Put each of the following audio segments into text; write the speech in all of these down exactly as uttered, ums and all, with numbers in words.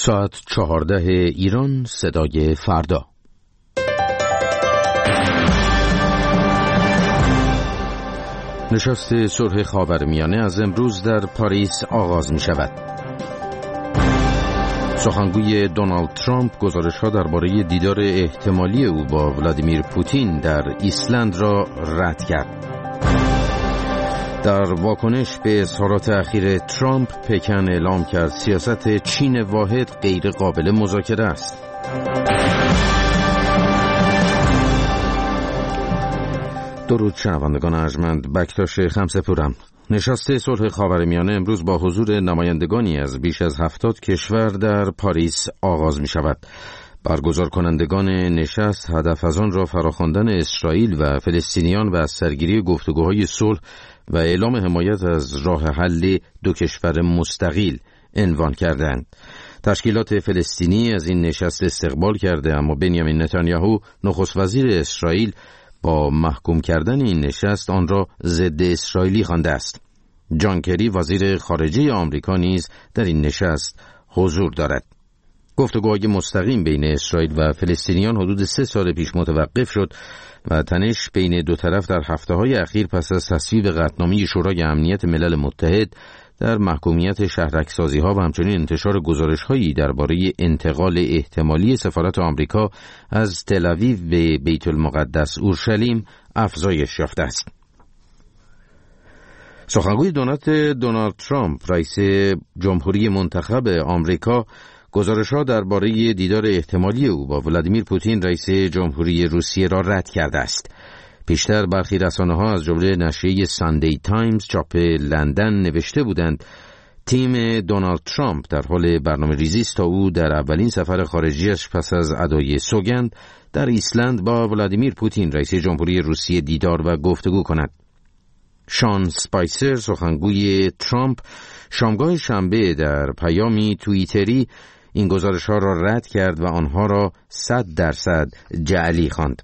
ساعت چهارده ایران، صدای فردا. نشست صلح خاورمیانه از امروز در پاریس آغاز می شود. سخنگوی دونالد ترامپ گزارش‌ها درباره دیدار احتمالی او با ولادیمیر پوتین در ایسلند را رد کرد. در واکنش به اظهارات اخیر ترامپ، پکن اعلام کرد سیاست چین واحد غیر قابل مذاکره است. درود شنوندگان ارجمند، بکتاش خمسه‌پورم. نشست صلح خاورمیانه امروز با حضور نمایندگانی از بیش از هفتاد کشور در پاریس آغاز می شود. برگزار کنندگان نشست هدف از آن را فراخواندن اسرائیل و فلسطینیان و از سرگیری گفتگوهای صلح و اعلام حمایت از راه حل دو کشور مستقل عنوان کردند. تشکیلات فلسطینی از این نشست استقبال کرده، اما بنیامین نتانیاهو نخست وزیر اسرائیل با محکوم کردن این نشست آن را ضد اسرائیلی خوانده است. جان کری وزیر خارجه آمریکا نیز در این نشست حضور دارد. گفتگوهای مستقیم بین اسرائیل و فلسطینیان حدود سه سال پیش متوقف شد و تنش بین دو طرف در هفته‌های اخیر پس از تصویب قطعنامه شورای امنیت ملل متحد در محکومیت شهرک‌سازی‌ها و همچنین انتشار گزارش‌هایی درباره انتقال احتمالی سفارت آمریکا از تل‌آویو به بیت المقدس اورشلیم افزایش یافته است. سخنگوی دولت دونالد ترامپ، رئیس جمهوری منتخب آمریکا، گزارش‌ها درباره دیدار احتمالی او با ولادیمیر پوتین، رئیس جمهوری روسیه، را رد کرده است. پیشتر برخی رسانه‌ها از جمله نشریه ساندی تایمز چاپ لندن نوشته بودند تیم دونالد ترامپ در حال برنامه‌ریزی است تا او در اولین سفر خارجیش پس از ادای سوگند در ایسلند با ولادیمیر پوتین، رئیس جمهوری روسیه، دیدار و گفتگو کند. شان سپایسر، سخنگوی ترامپ، شامگاه شنبه در پیامی توییتری این گزارش‌ها را رد کرد و آنها را صد درصد جعلی خواند.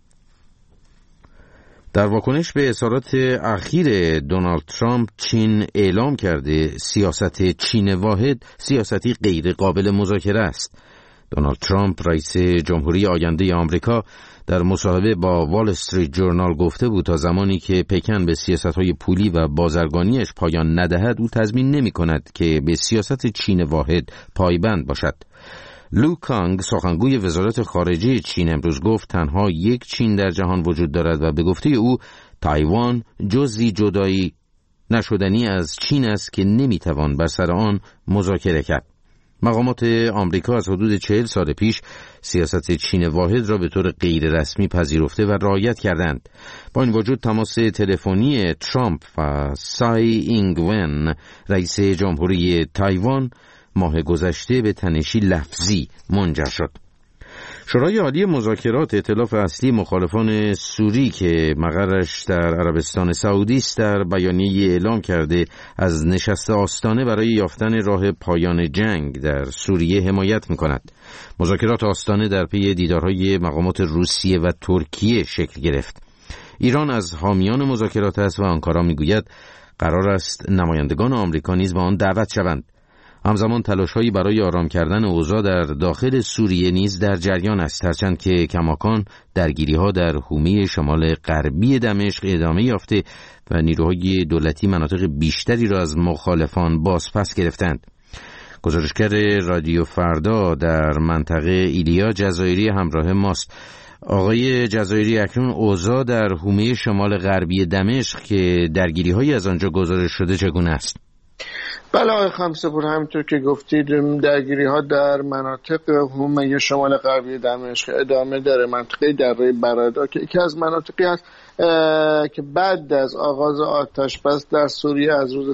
در واکنش به اظهارات اخیر دونالد ترامپ، چین اعلام کرده سیاست چین واحد سیاستی غیر قابل مذاکره است. دونالد ترامپ، رئیس جمهوری آینده آمریکا، در مصاحبه با وال استریت جورنال گفته بود تا زمانی که پکن به سیاست‌های پولی و بازرگانیش پایان ندهد، او تضمین نمی‌کند که به سیاست چین واحد پایبند باشد. لو کانگ، سخنگوی وزارت خارجه چین، امروز گفت تنها یک چین در جهان وجود دارد و به گفته او تایوان جزئی جدایی نشدنی از چین است که نمی‌توان بر سر آن مذاکره کرد. مقامات آمریکا از حدود چهل سال پیش سیاست چین واحد را به طور غیر رسمی پذیرفته و رعایت کردند. با این وجود تماس تلفنی ترامپ و سای اینگ ون، رئیس جمهوری تایوان، ماه گذشته به تنشی لفظی منجر شد. شورای عالی مذاکرات، ائتلاف اصلی مخالفان سوری که مقرش در عربستان سعودی است، در بیانیه اعلام کرده از نشست آستانه برای یافتن راه پایان جنگ در سوریه حمایت می‌کند. مذاکرات آستانه در پی دیدارهای مقامات روسیه و ترکیه شکل گرفت. ایران از حامیان مذاکرات است و آنکارا می‌گوید قرار است نمایندگان آمریکا نیز به آن دعوت شوند. همزمان تلاش‌هایی برای آرام کردن اوضاع در داخل سوریه نیز در جریان است، هرچند که کماکان درگیری‌ها در حومه شمال غربی دمشق ادامه یافته و نیروهای دولتی مناطق بیشتری را از مخالفان بازپس گرفتند. گزارشگر رادیو فردا در منطقه ایلیا جزایری همراه ماست. آقای جزایری، اکنون اوضاع در حومه شمال غربی دمشق که درگیری‌هایی از آنجا گزارش شده چگونه است؟ بله آقای خمسه‌پور، همینطور که گفتید درگیری ها در مناطق حومه شمال غربی دمشق ادامه داره. منطقه دره بردا که یکی از مناطقی است که بعد از آغاز آتش بس در سوریه از روز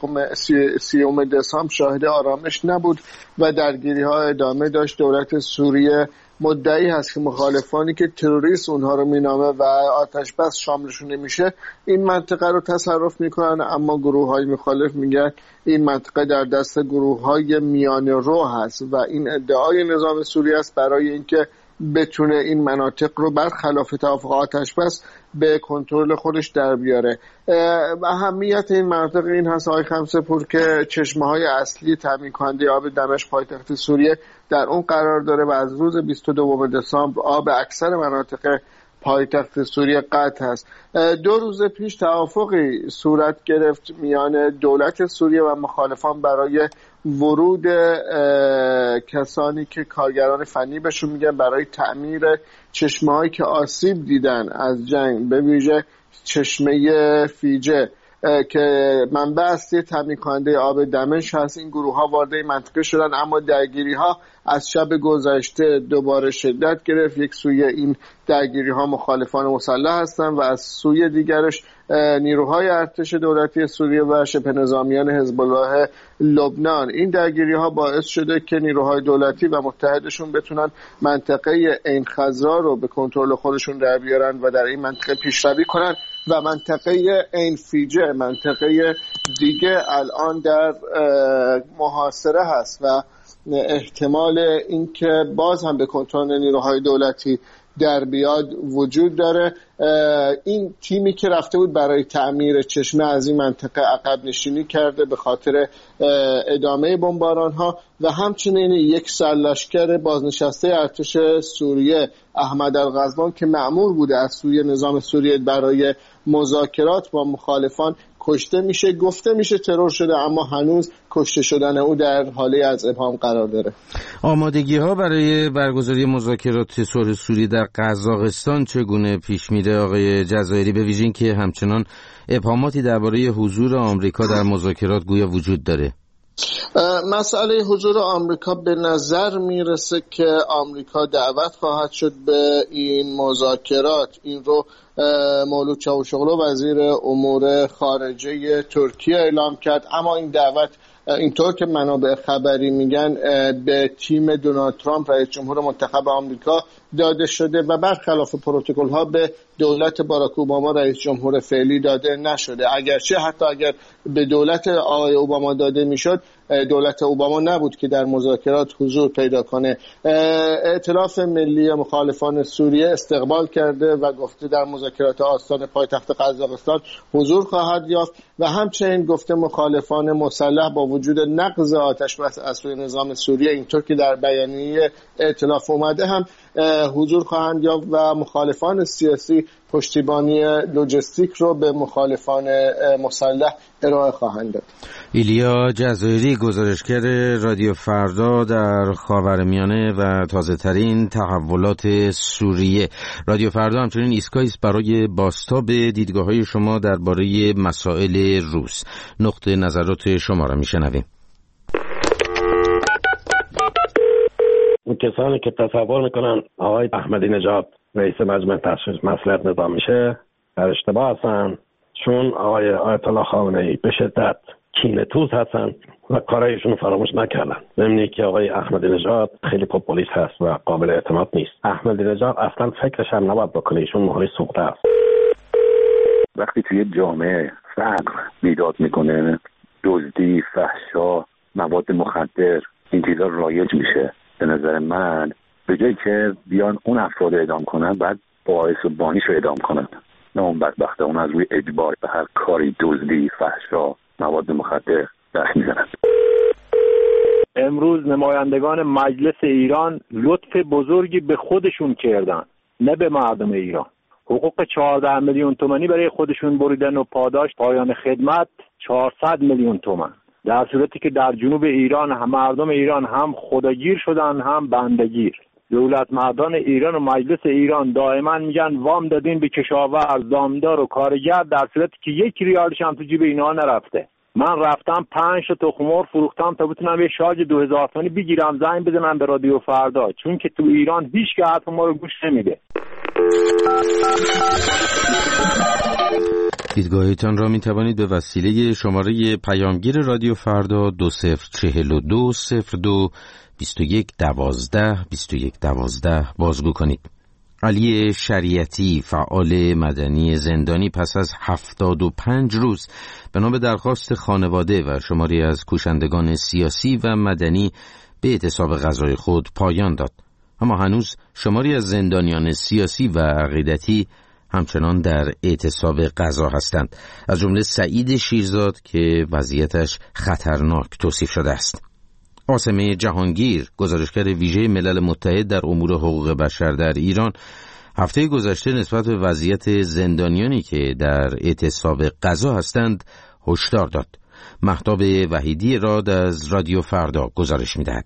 سیوم دسامبر شاهد آرامش نبود و درگیری ها ادامه داشت. دولت سوریه مدعی هست که مخالفانی که تروریست اونها رو مینامه و آتش بس شاملشون نمیشه این منطقه رو تصرف میکنن، اما گروه های مخالف میگن این منطقه در دست گروه های میانه رو هست و این ادعای نظام سوریه است برای اینکه بتونه این مناطق رو برخلاف توافق آتش بس به کنترل خودش در بیاره. اهمیت این مناطق این هست آقای خمسه‌پور که چشمه‌های اصلی تامین کننده آب دمشق پایتخت سوریه در اون قرار داره و از روز بیست و دو دسامبر آب اکثر مناطق پایتخت سوریه قطع است. دو روز پیش توافقی صورت گرفت میان دولت سوریه و مخالفان برای ورود کسانی که کارگران فنی بهشون میگن برای تعمیر چشمه‌هایی که آسیب دیدن از جنگ، به ویژه چشمه فیجه که منبع اصلی تامین کننده آب دمشق هست. این گروه ها وارد این منطقه شدن، اما درگیری ها از شب گذشته دوباره شدت گرفت. یک سوی این درگیری ها مخالفان مسلح هستند و از سوی دیگرش نیروهای ارتش دولتی سوریه و شبه نظامیان حزب الله لبنان. این درگیری ها باعث شده که نیروهای دولتی و متحدشون بتونن منطقه عین خضرا رو به کنترل خودشون در بیارن و در این منطقه پیشروی کنن و منطقه عین فیجه، منطقه دیگه الان در محاصره هست و احتمال اینکه باز هم به کنترل نیروهای دولتی در بیاد وجود داره. این تیمی که رفته بود برای تعمیر چشمه از این منطقه عقب نشینی کرده به خاطر ادامه بمباران ها و همچنین یک سرلشکر بازنشسته ارتش سوریه احمد الغزوان که مأمور بوده از سوی نظام سوریه برای مذاکرات با مخالفان کشته میشه. گفته میشه ترور شده، اما هنوز کشته شدن او در حاله از ابهام قرار داره. آمادگی ها برای برگزاری مذاکرات صلح سوریه در قزاقستان چگونه پیش میره آقای جزایری، به ویژه که همچنان ابهاماتی درباره حضور آمریکا در مذاکرات گویا وجود داره؟ مسئله حضور آمریکا به نظر میرسه که آمریکا دعوت خواهد شد به این مذاکرات. این رو مولود چاوشوغلو وزیر امور خارجه ترکیه اعلام کرد، اما این دعوت اینطور که منابع خبری میگن به تیم دونالد ترامپ رئیس جمهور منتخب آمریکا داده شده و برخلاف پروتکل ها به دولت باراک اوباما رئیس جمهور فعلی داده نشده. اگرچه حتی اگر به دولت آقای اوباما داده میشد، دولت اوباما نبود که در مذاکرات حضور پیدا کنه. ائتلاف ملی مخالفان سوریه استقبال کرده و گفته در مذاکرات آستان پایتخت قزاقستان حضور خواهد یافت و همچنین گفته مخالفان مسلح با وجود نقض آتش بس از سوی نظام سوریه اینطور که در بیانیه ائتلاف اومده هم حضور خواهند یافت و مخالفان سیاسی پشتیبانی لوجستیک رو به مخالفان مسلح ارائه خواهند داد. ایلیا جزایری، گزارشگر رادیو فردا در خاورمیانه و تازه ترین تحولات سوریه. رادیو فردا همچنین ایستگاهی است برای بازتاب دیدگاه‌های شما درباره مسائل روز. نقطه نظرات شما را میشنویم. اون کسانی که تصور میکنن آقای احمدی نژاد رئیس مجمع تشخیص مصلحت نظام میشه در اشتباه هستن، چون آقای آیت الله خامنه‌ای به شدت کینه‌توز هستن و کارایشون فراموش نکردن. ضمن که آقای احمدی نژاد خیلی پوپولیست هست و قابل اعتماد نیست. احمدی نژاد اصلا فکرش هم نباید بکنه، ایشون مهری سوخته است. وقتی توی جامعه فقر بیداد میکنه، دزدی، فحشا، مواد مخدر، این چیزا رایج میشه، به نظر من به جایی که بیان اون افراد اعدام کنن، بعد باعث و بانیش رو اعدام کنن، نه اون بدبخته اون از روی اجبار به هر کاری، دزدی، فحشا، مواد مخدر دست میزنن. امروز نمایندگان مجلس ایران لطف بزرگی به خودشون کردن، نه به مردم ایران. حقوق چهارده میلیون تومانی برای خودشون بریدن و پاداش پایان خدمت چهارصد میلیون تومان، در صورتی که در جنوب ایران هم مردم ایران هم خداگیر شدن هم بندگیر. دولت مردان ایران و مجلس ایران دائما میگن وام دادین به کشاورز، دامدار و کارگر، در صورتی که یک ریالش هم تو جیب اینا نرفته. من رفتم پنج تا تخم مرغ فروختم تا بتونم یه شارژ دو هزار تومانی بگیرم زنگ بزنم به رادیو فردا، چون که تو ایران هیچ که حرف ما رو گوش نمیده. دیدگاهتان را می توانید به وسیله شماره پیامگیر رادیو فردا دو صفر چهل و دو صفر دو بیست و یک دوازده بیست و یک دوازده بازگو کنید. علی شریعتی، فعال مدنی زندانی، پس از هفتاد و پنج روز بنا به درخواست خانواده و شماری از کوشندگان سیاسی و مدنی به اعتصاب غذای خود پایان داد. اما هنوز شماری از زندانیان سیاسی و عقیدتی همچنان در اعتصاب غزا هستند، از جمله سعید شیرزاد که وضعیتش خطرناک توصیف شده است. عاصمه جهانگیر، گزارشگر ویژه ملل متحد در امور حقوق بشر در ایران، هفته گذشته نسبت به وضعیت زندانیانی که در اعتصاب غزا هستند هشدار داد. مهتاب وحیدی راد از رادیو فردا گزارش می‌دهد.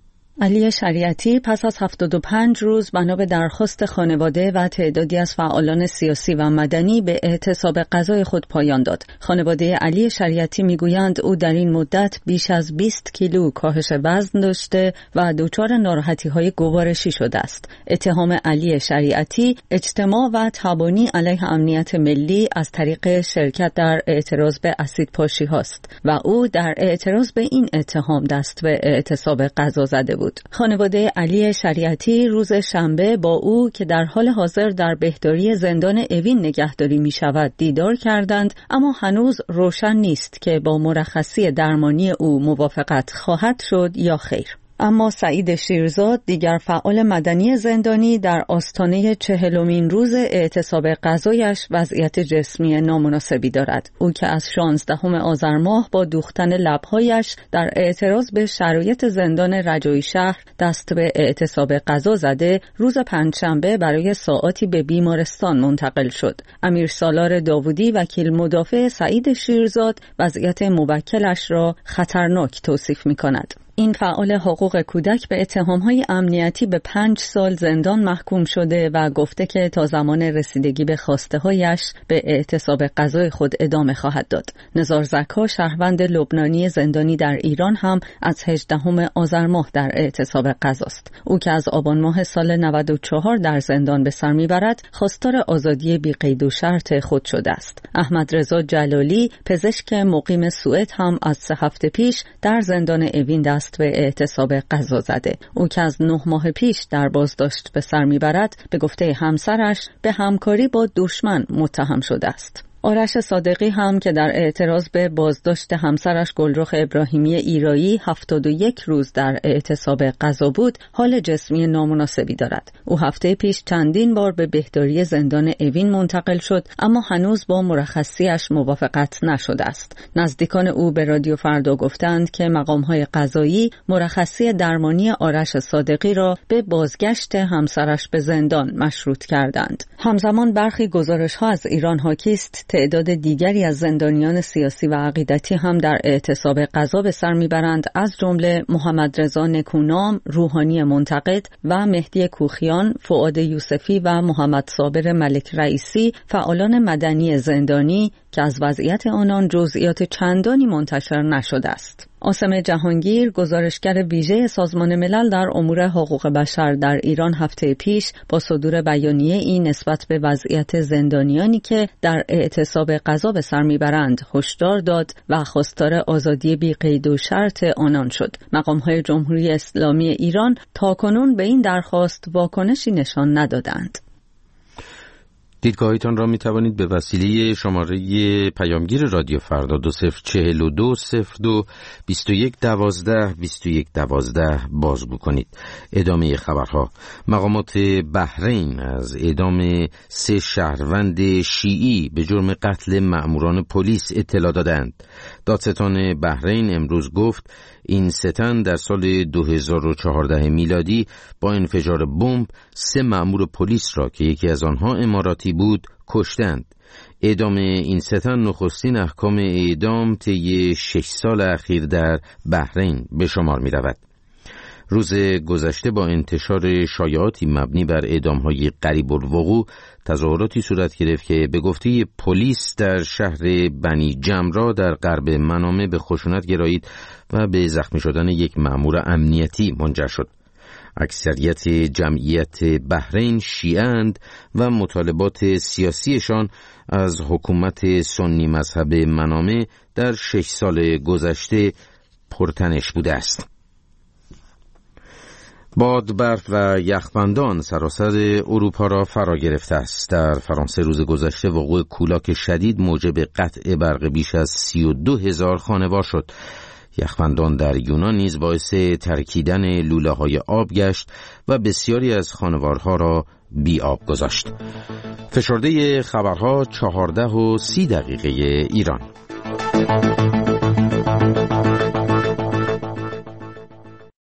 علی شریعتی پس از هفتاد و پنج روز بنا به درخواست خانواده و تعدادی از فعالان سیاسی و مدنی به اعتصاب غذای خود پایان داد. خانواده علی شریعتی میگویند او در این مدت بیش از بیست کیلو کاهش وزن داشته و دچار ناراحتی‌های گوارشی شده است. اتهام علی شریعتی اجتماع و تبانی علیه امنیت ملی از طریق شرکت در اعتراض به اسیدپاشی هاست و او در اعتراض به این اتهام دست به اعتصاب غذا زده بود. خانواده علی شریعتی روز شنبه با او که در حال حاضر در بهداری زندان اوین نگهداری می شود دیدار کردند، اما هنوز روشن نیست که با مرخصی درمانی او موافقت خواهد شد یا خیر. اما سعید شیرزاد، دیگر فعال مدنی زندانی، در آستانه چهلمین روز اعتصاب غذایش وضعیت جسمی نامناسبی دارد. او که از شانزدهم آذر ماه با دوختن لبهایش در اعتراض به شرایط زندان رجایی شهر دست به اعتصاب غذا زده، روز پنجشنبه برای ساعاتی به بیمارستان منتقل شد. امیر سالار داوودی، وکیل مدافع سعید شیرزاد، وضعیت موکلش را خطرناک توصیف می‌کند. این فعال حقوق کودک به اتهام‌های امنیتی به پنج سال زندان محکوم شده و گفته که تا زمان رسیدگی به خواسته‌هایش به اعتصاب غذای خود ادامه خواهد داد. نزار زکا، شهروند لبنانی زندانی در ایران، هم از هجدهم آذر ماه در اعتصاب غذاست. او که از آبان ماه سال نود و چهار در زندان به سر میبرد، خواستار آزادی بی قید و شرط خود شده است. احمد رضا جلالی، پزشک مقیم سوئد، هم از سه هفته پیش در زندان اوین دست به اعتصاب غذا زده. او که از نه ماه پیش در بازداشت به سر میبرد، به گفته همسرش به همکاری با دشمن متهم شده است. آرش صادقی هم که در اعتراض به بازداشت همسرش گلرخ ابراهیمی ایرایی هفتاد و یک روز در اعتصاب غذا بود، حال جسمی نامناسبی دارد. او هفته پیش چندین بار به بهداری زندان اوین منتقل شد، اما هنوز با مرخصیش موافقت نشده است. نزدیکان او به رادیو فردا گفتند که مقام‌های قضایی مرخصی درمانی آرش صادقی را به بازگشت همسرش به زندان مشروط کردند. همزمان برخی گزارش‌ها از ایران حاکی است تعداد دیگری از زندانیان سیاسی و عقیدتی هم در اعتصاب غذا به سر میبرند، از جمله محمد رضا نکونام، روحانی منتقد و مهدی کوخیان، فؤاد یوسفی و محمد صابر ملک رئیسی، فعالان مدنی زندانی که از وضعیت آنان جزئیات چندانی منتشر نشده است. عاصمه جهانگیر، گزارشگر ویژه سازمان ملل در امور حقوق بشر در ایران، هفته پیش با صدور بیانیه این نسبت به وضعیت زندانیانی که در اعتصاب غذا به سر میبرند هشدار داد و خواستار آزادی بی قید و شرط آنان شد. مقام‌های جمهوری اسلامی ایران تاکنون به این درخواست واکنشی نشان ندادند. دیدگاهیتان را می توانید به وسیله شماره پیامگیر رادیو فردا دو صفر چهل و دو صفر دو بیست و یک دوازده بیست و یک دوازده بازگو کنید. ادامه خبرها. مقامات بحرین از اعدام سه شهروند شیعی به جرم قتل مأموران پلیس اطلاع دادند. دادستان بحرین امروز گفت این سه تن در سال دو هزار و چهارده میلادی با انفجار بمب سه مأمور پلیس را که یکی از آنها اماراتی بود کشتند. اعدام این سه تن نخستین احکام اعدام طی شش سال اخیر در بحرین به شمار می رود. روز گذشته با انتشار شایعاتی مبنی بر اعدام‌های قریب الوقوع تظاهراتی صورت گرفت که به گفته پلیس در شهر بنی جمرا در غرب منامه به خشونت گرایید و به زخمی شدن یک مأمور امنیتی منجر شد. اکثریت جمعیت بحرین شیعه‌اند و مطالبات سیاسیشان از حکومت سنی مذهب منامه در شش سال گذشته پرتنش بوده است. باد، برف و یخبندان سراسر اروپا را فرا گرفته است. در فرانسه روز گذشته وقوع کولاک شدید موجب قطع برق بیش از سی و دو هزار خانوار شد. یخبندان در یونان نیز باعث ترکیدن لوله‌های آب گشت و بسیاری از خانوارها را بی آب گذاشت. فشرده خبرها چهارده و سی دقیقه ایران.